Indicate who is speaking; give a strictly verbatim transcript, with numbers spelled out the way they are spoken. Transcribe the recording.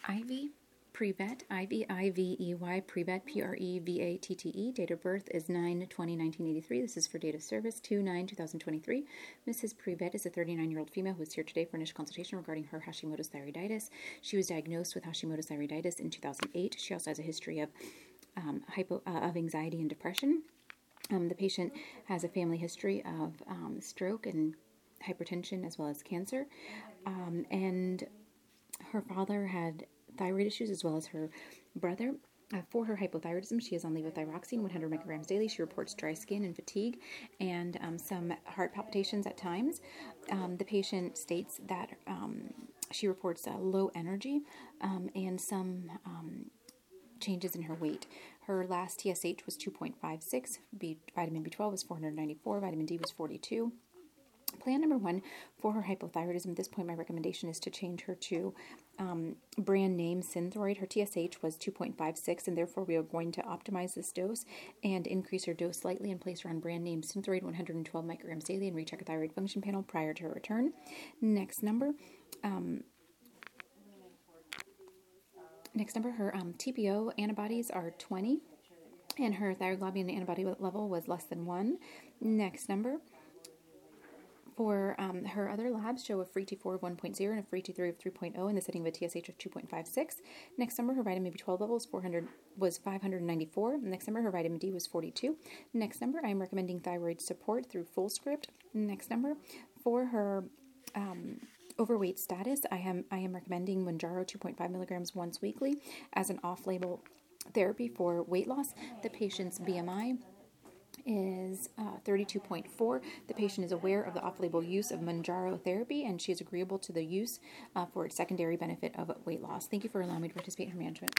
Speaker 1: Ivy Prevet, I V I V E Y, Prevet, P R E V A T T E. Date of birth is nine twenty nineteen eighty-three. This is for date of service two nine two thousand twenty-three. Missus Prevet is a thirty-nine-year-old female who is here today for initial consultation regarding her Hashimoto's thyroiditis. She was diagnosed with Hashimoto's thyroiditis in two thousand eight. She also has a history of um, hypo uh, of anxiety and depression. Um, the patient has a family history of um, stroke and hypertension as well as cancer. Um, and her father had thyroid issues as well as her brother. Uh, for her hypothyroidism, she is on levothyroxine, one hundred micrograms daily. She reports dry skin and fatigue and um, some heart palpitations at times. Um, the patient states that um, she reports uh, low energy um, and some um, changes in her weight. Her last T S H was two point five six, B, vitamin B twelve was four hundred ninety-four, vitamin D was forty-two. Plan number one for her hypothyroidism, at this point my recommendation is to change her to um, brand name Synthroid. Her T S H was two point five six, and therefore we are going to optimize this dose and increase her dose slightly and place her on brand name Synthroid one hundred twelve micrograms daily and recheck a thyroid function panel prior to her return. Next number, um, next number, her um, T P O antibodies are twenty, and her thyroglobulin antibody level was less than one. Next number, for um, her other labs show a free T four of one point zero and a free T three of three point zero in the setting of a T S H of two point five six. Next number, her vitamin B twelve level was, four hundred, was five hundred ninety-four. Next number, her vitamin D was forty-two. Next number, I am recommending thyroid support through Fullscript. Next number, for her um, overweight status, I am, I am recommending Mounjaro two point five milligrams once weekly as an off-label therapy for weight loss. The patient's B M I is uh, thirty-two point four. The patient is aware of the off-label use of Mounjaro therapy, and she is agreeable to the use uh, for its secondary benefit of weight loss. Thank you for allowing me to participate in her management.